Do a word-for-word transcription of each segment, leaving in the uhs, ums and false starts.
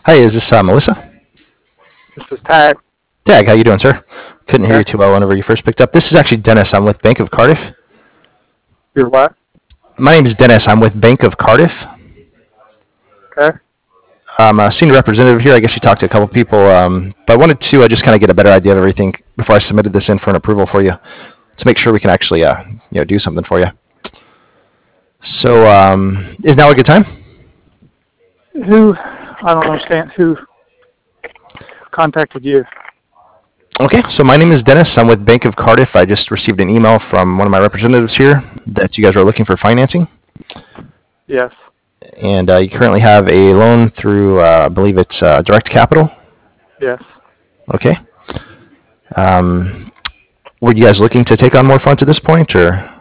Hi, is this uh, Melissa? This is Tag. Dag, how you doing, sir? Couldn't hear Okay. you too well whenever you first picked up. This is actually Dennis. I'm with Bank of Cardiff. You're what? My name is Dennis. I'm with Bank of Cardiff. Okay. I'm a senior representative here. I guess you talked to a couple people, um, but I wanted to uh, just kind of get a better idea of everything before I submitted this in for an approval for you to make sure we can actually, uh, you know, do something for you. So, um, is now a good time? Who? I don't understand. Who contacted you? Okay, so my name is Dennis. I'm with Bank of Cardiff. I just received an email from one of my representatives here that you guys are looking for financing. Yes. And uh, you currently have a loan through, uh, I believe it's uh, Direct Capital. Yes. Okay. Um, were you guys looking to take on more funds at this point, or?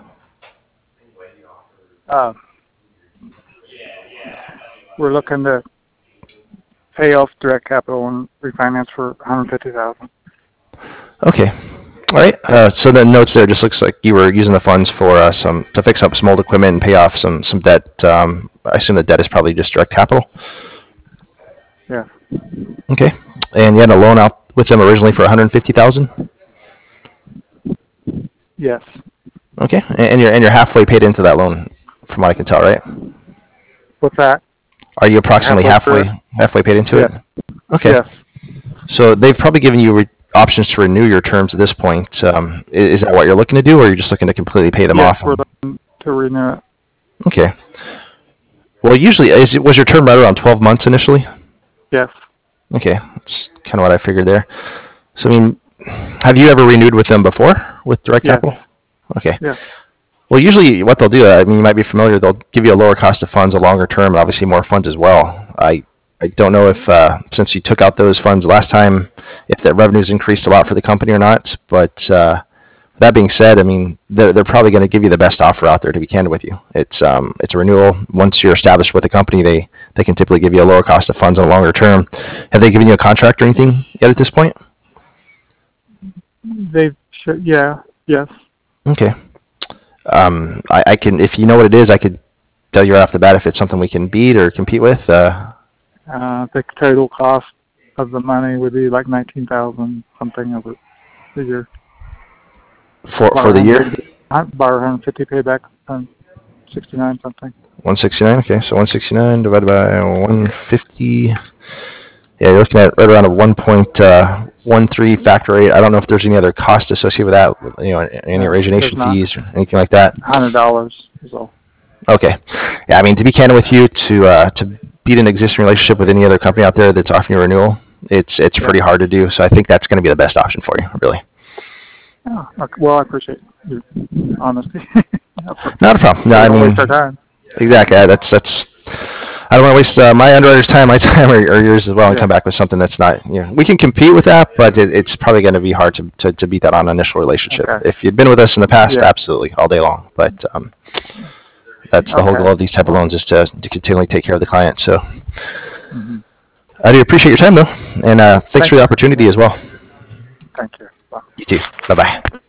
Uh, we're looking to pay off Direct Capital and refinance for one hundred fifty thousand. Okay. All right. Uh, so the notes there just looks like you were using the funds for uh, some to fix up some old equipment and pay off some some debt. Um, I assume the debt is probably just Direct Capital. Yeah. Okay. And you had a loan out with them originally for one hundred fifty thousand dollars. Yes. Okay. And you're and you're halfway paid into that loan, from what I can tell, right? What's that? Are you approximately halfway Halfway halfway paid into Yes. it? Okay. Yes. So they've probably given you re- options to renew your terms at this point. Um, i- is that what you're looking to do, or are you just looking to completely pay them Yes. off? We're looking to renew it. Okay. Well, usually, is it, was your term right around twelve months initially? Yes. Okay, that's kind of what I figured there. So, I mean, have you ever renewed with them before, with Direct Yes. Capital? Okay. Yes. Well, usually what they'll do, I mean, you might be familiar, they'll give you a lower cost of funds, a longer term, and obviously more funds as well. I I don't know if, uh, since you took out those funds last time, if the revenues increased a lot for the company or not. But uh, that being said, I mean, they're, they're probably going to give you the best offer out there, to be candid with you. It's um, it's a renewal. Once you're established with the company, they, they can typically give you a lower cost of funds on a longer term. Have they given you a contract or anything yet at this point? They should. Yeah. Yes. Okay. Um, I, I can, if you know what it is, I could tell you right off the bat if it's something we can beat or compete with. Uh, Uh, the total cost of the money would be like nineteen thousand something over the year. for for the year, Bar one hundred fifty payback on sixty-nine something. one sixty-nine. Okay, so one sixty-nine divided by one fifty. Yeah, you're looking at right around a one point one three factor rate. I don't know if there's any other cost associated with that, you know, any No, origination there's not. fees or anything like that. one hundred dollars is all. Okay. Yeah, I mean, to be candid with you, to uh, to beat an existing relationship with any other company out there that's offering you a renewal, it's it's Yeah. pretty hard to do. So I think that's going to be the best option for you, really. Oh, okay. Well, I appreciate your honesty. Not a problem. No, I Don't mean, waste our time. exactly. Yeah, That's that's. I don't want to waste uh, my underwriter's time, my time, or, or yours as well, and Yeah. come back with something that's not. You know, we can compete with that, but it, it's probably going to be hard to, to, to beat that on an initial relationship. Okay. If you'd been with us in the past, Yeah. absolutely, all day long. But um, that's the whole Okay. goal of these type of loans is to, to continually take care of the client. So hmm I do appreciate your time, though, and uh, thanks Thank for the you. opportunity as well. Thank you. Bye. You too. Bye bye.